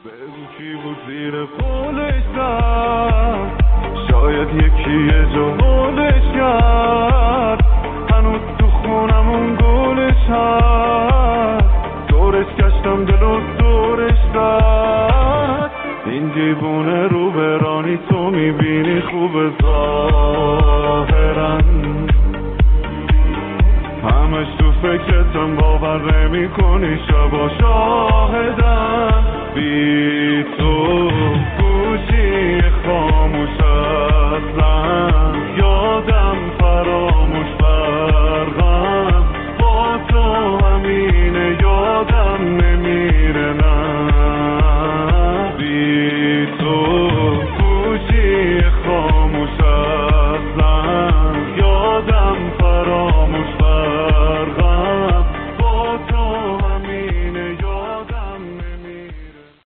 بگو کی بود زیر پولش رفت، شاید یکی یه جا مولش کرد، هنوز تو خونمون گلش هست، دورش گشتم دلو دورش زد. این دیوونه رو برانی تو میبینی خوب ظاهرن، همش تو فکرتم باور نمی کنی شبا شاهدن.